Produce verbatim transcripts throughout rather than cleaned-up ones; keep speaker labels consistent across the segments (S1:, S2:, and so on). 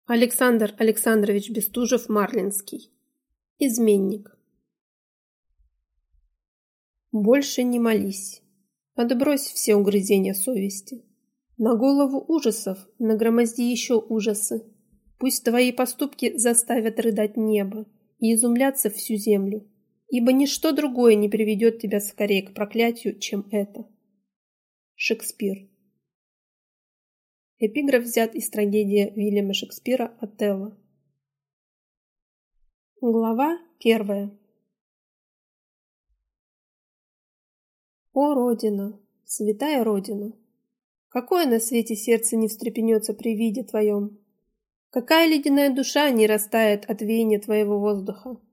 S1: Александр Александрович Бестужев-Марлинский. Изменник. Больше не молись. Отбрось все угрызения совести. На голову ужасов нагромозди еще ужасы. Пусть твои поступки заставят рыдать небо и изумляться всю землю, ибо ничто другое не приведет тебя скорее к проклятию, чем это. Шекспир. Эпиграф взят из трагедии Уильяма Шекспира «Отелло». Глава первая. О, Родина, святая Родина! Какое на свете сердце не встрепенется при виде твоем? Какая ледяная душа не растает от веяния твоего воздуха?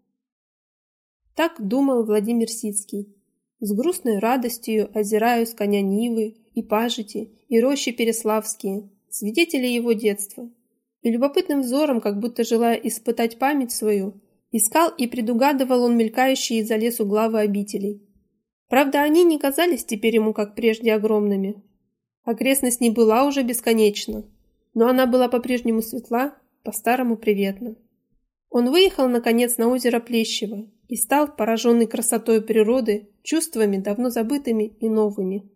S1: Так думал Владимир Сицкий. С грустной радостью озираю с коня Нивы и пажити, и рощи переславские, свидетели его детства, и любопытным взором, как будто желая испытать память свою, искал и предугадывал он мелькающие из-за лесу главы обителей. Правда, они не казались теперь ему, как прежде, огромными. Окрестность не была уже бесконечна, но она была по-прежнему светла, по-старому приветна. Он выехал, наконец, на озеро Плещево и стал, пораженный красотой природы, чувствами, давно забытыми и новыми.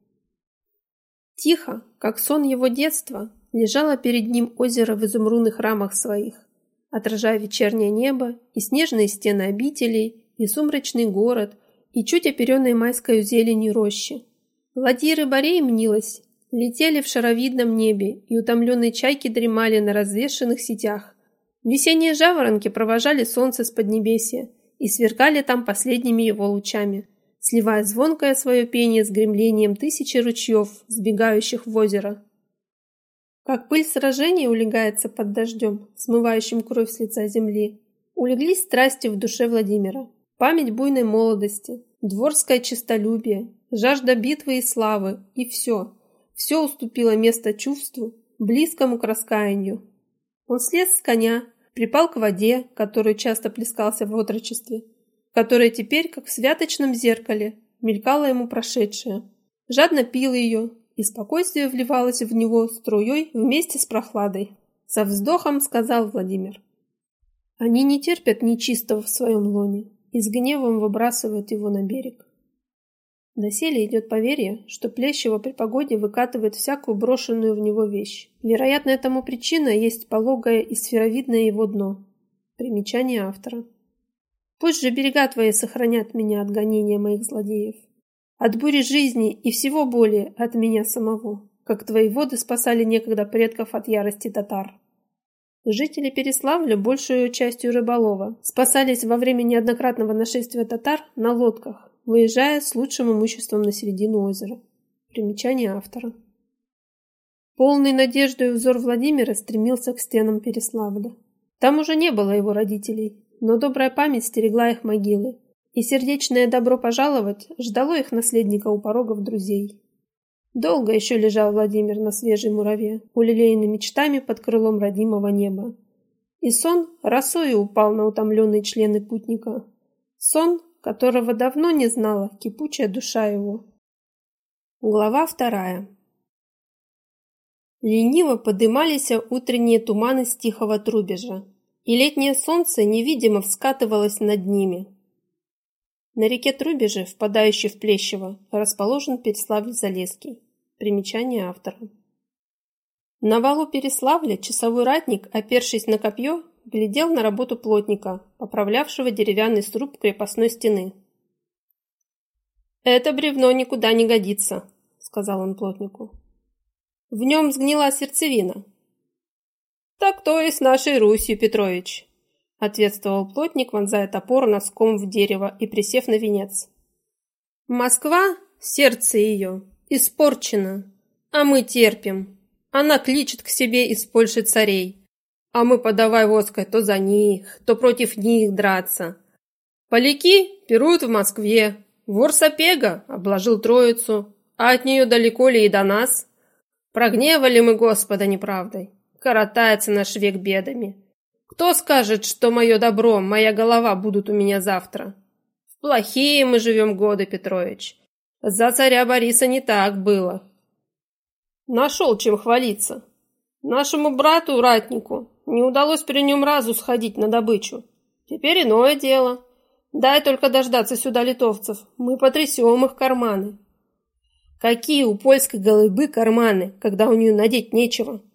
S1: Тихо, как сон его детства, лежало перед ним озеро в изумрудных рамах своих, отражая вечернее небо и снежные стены обителей, и сумрачный город, и чуть оперенные майской зеленью рощи. Ладьи рыбарей, мнилось, летели в шаровидном небе, и утомленные чайки дремали на развешанных сетях. Весенние жаворонки провожали солнце с поднебесья и сверкали там последними его лучами, сливая звонкое свое пение с гремлением тысячи ручьев, сбегающих в озеро. Как пыль сражения улегается под дождем, смывающим кровь с лица земли, улеглись страсти в душе Владимира. Память буйной молодости, дворское честолюбие, жажда битвы и славы, и все, все уступило место чувству, близкому к раскаянию. Он слез с коня, припал к воде, которую часто плескался в отрочестве, которая теперь, как в святочном зеркале, мелькала ему прошедшее. Жадно пил ее, и спокойствие вливалось в него струей вместе с прохладой. Со вздохом сказал Владимир: «Они не терпят нечистого в своем лоне и с гневом выбрасывают его на берег». Доселе идет поверье, что Плещево при погоде выкатывает всякую брошенную в него вещь. Вероятно, этому причина есть пологое и сферовидное его дно. Примечание автора. Пусть же берега твои сохранят меня от гонения моих злодеев, от бури жизни и всего более от меня самого, как твои воды спасали некогда предков от ярости татар. Жители Переславля, большую частью рыболова, спасались во время неоднократного нашествия татар на лодках, выезжая с лучшим имуществом на середину озера. Примечание автора. Полный надеждой взор Владимира стремился к стенам Переславля. Там уже не было его родителей, но добрая память стерегла их могилы, и сердечное добро пожаловать ждало их наследника у порогов друзей. Долго еще лежал Владимир на свежей мураве, улелеянный мечтами под крылом родимого неба. И сон росою упал на утомленные члены путника. Сон, которого давно не знала кипучая душа его. Глава вторая. Лениво подымались утренние туманы с тихого Трубежа, и летнее солнце невидимо вскатывалось над ними. На реке Трубеже, впадающей в Плещево, расположен Переславль-Залесский. Примечание автора. На валу Переславля часовой ратник, опершись на копье, глядел на работу плотника, поправлявшего деревянный сруб крепостной стены. «Это бревно никуда не годится», — сказал он плотнику. «В нем сгнила сердцевина». «Так то и с нашей Русью, Петрович», — ответствовал плотник, вонзая топор носком в дерево и присев на венец. «Москва, сердце ее, испорчено, а мы терпим. Она кличет к себе из Польши царей, а мы подавай воской то за них, то против них драться. Поляки пируют в Москве, вор Сапега обложил Троицу, а от нее далеко ли и до нас? Прогневали мы Господа неправдой, коротается наш век бедами. Кто скажет, что мое добро, моя голова будут у меня завтра? В плохие мы живем годы, Петрович. За царя Бориса не так было. Нашел чем хвалиться. Нашему брату-ратнику Не удалось при нем разу сходить на добычу. Теперь иное дело. Дай только дождаться сюда литовцев. Мы потрясем их карманы. Какие у польской голубы карманы, когда у нее надеть нечего?